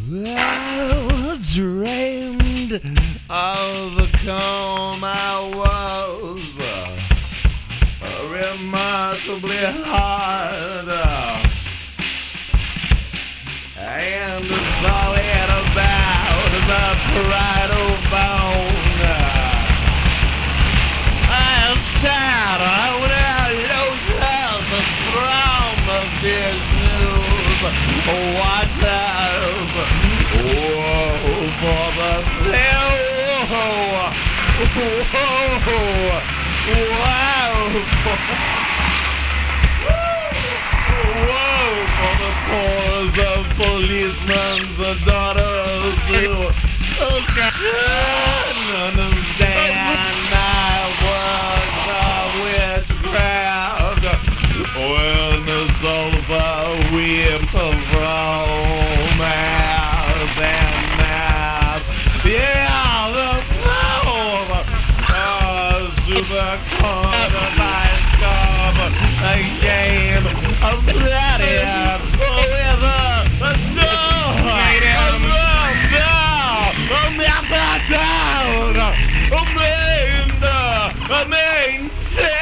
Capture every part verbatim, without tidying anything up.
Well, drained of the calm I was uh, remarkably hard uh, and solid about the bridal bone. I sat on a lotus from of this news waters. Whoa, for the thrill. Whoa, wow. Whoa, for the pores of policemen's daughters who should understand my words of witchcraft when the sulfur weeps from mass and mass. Yeah, the power of super codified scope, a game of gladiator with a, a star, a down, a method down, a main, a maintained.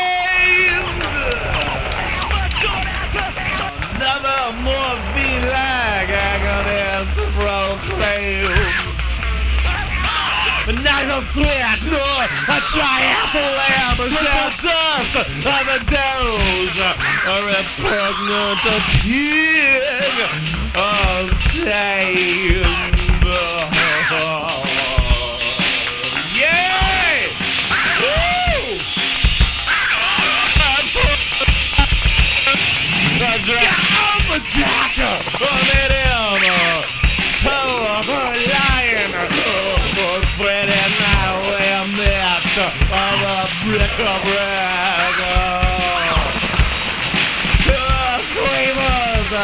Another morphine-like agonist proclaims neither threat nor a triathlon shall dust of the doge, a repugnant king obtained. Yay! Woo! The dragon, the jacker, let him toe of a lion, for spreading my way a midst of a bric-a-brac. Quavers,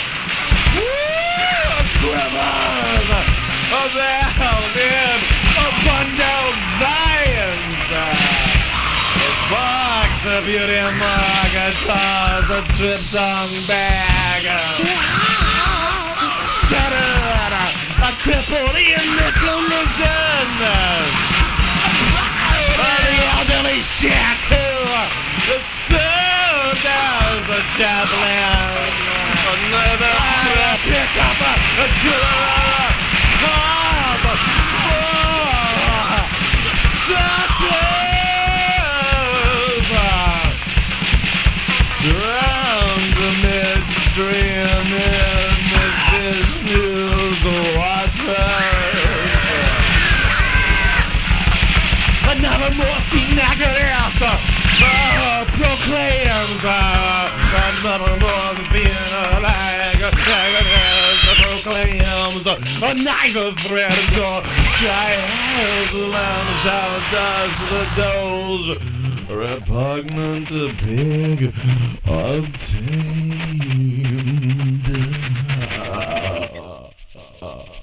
quivers, abound in abundant violence. Box the beauty mark, toss a trip-tongue bag. Shattered, a crippled in the collision. The elderly shattoo, the soul does a chaplain. Another pick up a killer. Come for starters. Drowned midstream in the Vishnu's waters. Another morphine agonist uh, proclaims uh, another morphine agonist proclaims uh, neither threat nor triathlon shall dust the doge. Repugnant pig obtained.